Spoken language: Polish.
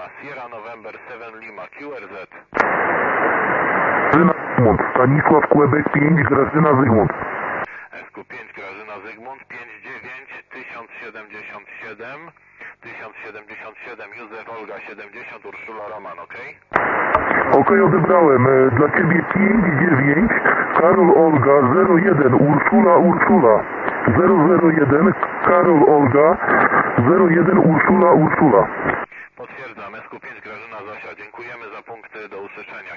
Sierra November 7 Lima QRZ. Zygmunt, Stanisław Kłebek 5, Grażyna Zygmunt. SQ5 Grażyna Zygmunt 59 1077 1077 Józef Olga 70 Urszula Roman, ok? Okej, odebrałem. Dla Ciebie 5-9, Karol Olga 01, Urszula 001, Karol Olga 01, Urszula. Potwierdzam, SQ5 Grażyna Zosia. Dziękujemy za punkty, do usłyszenia.